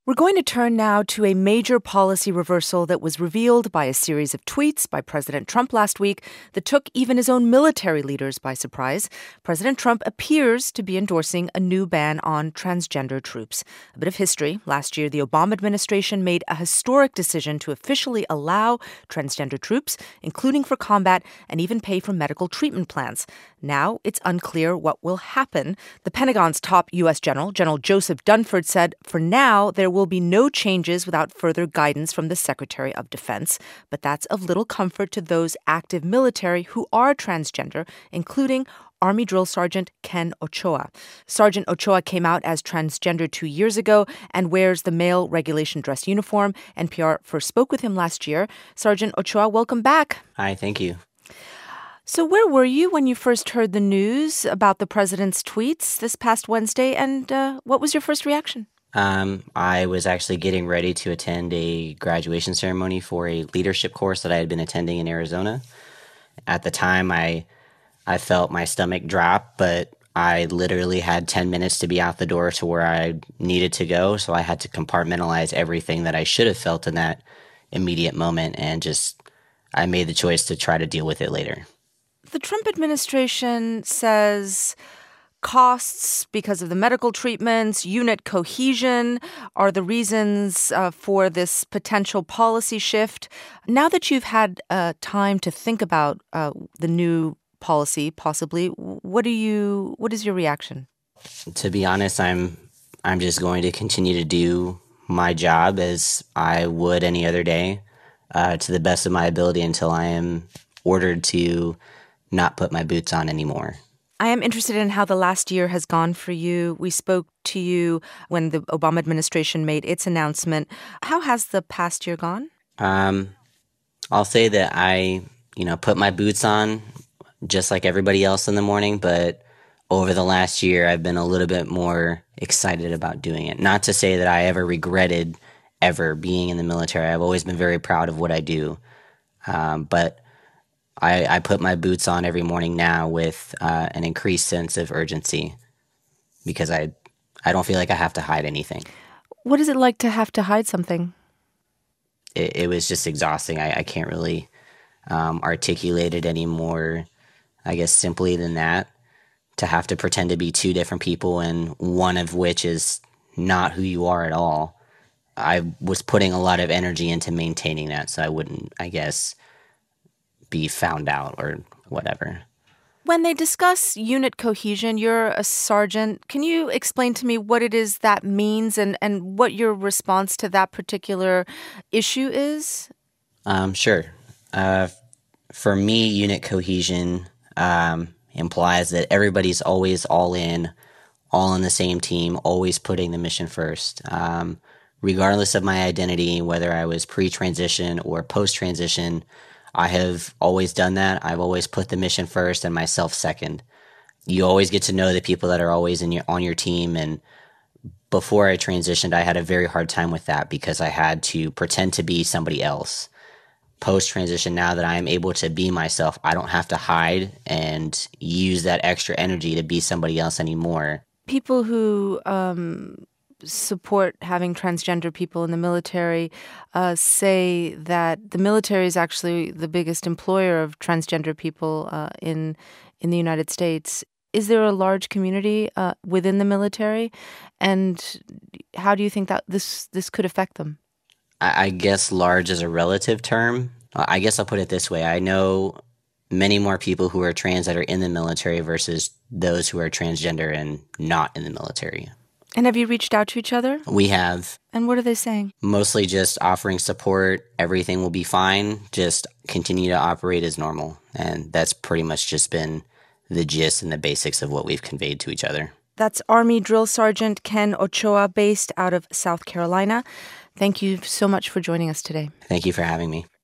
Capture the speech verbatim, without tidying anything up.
We're going to turn now to a major policy reversal that was revealed by a series of tweets by President Trump last week that took even his own military leaders by surprise. President Trump appears to be endorsing a new ban on transgender troops. A bit of history. Last year, the Obama administration made a historic decision to officially allow transgender troops, including for combat, and even pay for medical treatment plans. Now, it's unclear what will happen. The Pentagon's top U S general, General Joseph Dunford, said for now there will be no changes without further guidance from the Secretary of Defense. But that's of little comfort to those active military who are transgender, including Army Drill Sergeant Ken Ochoa. Sergeant Ochoa came out as transgender two years ago and wears the male regulation dress uniform. N P R first spoke with him last year. Sergeant Ochoa, welcome back. Hi, thank you. So where were you when you first heard the news about the president's tweets this past Wednesday, and uh, what was your first reaction? Um, I was actually getting ready to attend a graduation ceremony for a leadership course that I had been attending in Arizona. At the time, I I felt my stomach drop, but I literally had ten minutes to be out the door to where I needed to go, so I had to compartmentalize everything that I should have felt in that immediate moment, and just I made the choice to try to deal with it later. The Trump administration says costs because of the medical treatments, unit cohesion are the reasons uh, for this potential policy shift. Now that you've had uh, time to think about uh, the new policy, possibly, what do you? What is your reaction? To be honest, I'm I'm just going to continue to do my job as I would any other day, uh, to the best of my ability until I am ordered to not put my boots on anymore. I am interested in how the last year has gone for you. We spoke to you when the Obama administration made its announcement. How has the past year gone? Um, I'll say that I, you know, put my boots on just like everybody else in the morning, but over the last year, I've been a little bit more excited about doing it. Not to say that I ever regretted ever being in the military. I've always been very proud of what I do. Um, but I, I put my boots on every morning now with uh, an increased sense of urgency because I I don't feel like I have to hide anything. What is it like to have to hide something? It, it was just exhausting. I, I can't really um, articulate it any more, I guess, simply than that. To have to pretend to be two different people and one of which is not who you are at all. I was putting a lot of energy into maintaining that so I wouldn't, I guess, be found out or whatever. When they discuss unit cohesion, you're a sergeant. Can you explain to me what it is that means and, and what your response to that particular issue is? Um, sure. Uh, for me, unit cohesion um, implies that everybody's always all in, all on the same team, always putting the mission first. Um, regardless of my identity, whether I was pre-transition or post-transition, I have always done that. I've always put the mission first and myself second. You always get to know the people that are always in your, on your team. And before I transitioned, I had a very hard time with that because I had to pretend to be somebody else. Post-transition, now that I am able to be myself, I don't have to hide and use that extra energy to be somebody else anymore. People who um support having transgender people in the military uh, say that the military is actually the biggest employer of transgender people uh, in in the United States. Is there a large community uh, within the military, and how do you think that this this could affect them? I, I guess large is a relative term. I guess I'll put it this way. I know many more people who are trans that are in the military versus those who are transgender and not in the military. And have you reached out to each other? We have. And what are they saying? Mostly just offering support. Everything will be fine. Just continue to operate as normal. And that's pretty much just been the gist and the basics of what we've conveyed to each other. That's Army Drill Sergeant Ken Ochoa, based out of South Carolina. Thank you so much for joining us today. Thank you for having me.